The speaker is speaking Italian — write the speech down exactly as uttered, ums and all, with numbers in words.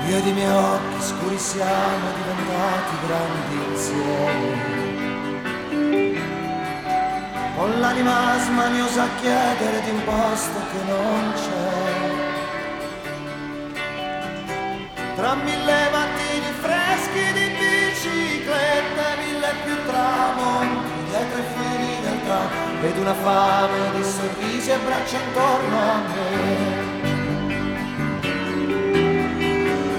Io ed i miei occhi scuri siamo diventati grandi insieme, con l'anima smaniosa a chiedere di un posto che non c'è. Tra mille mattini freschi di bicicletta, mille più tramonti dietro i fili del tram, ed una fame di sorrisi e braccia intorno a me.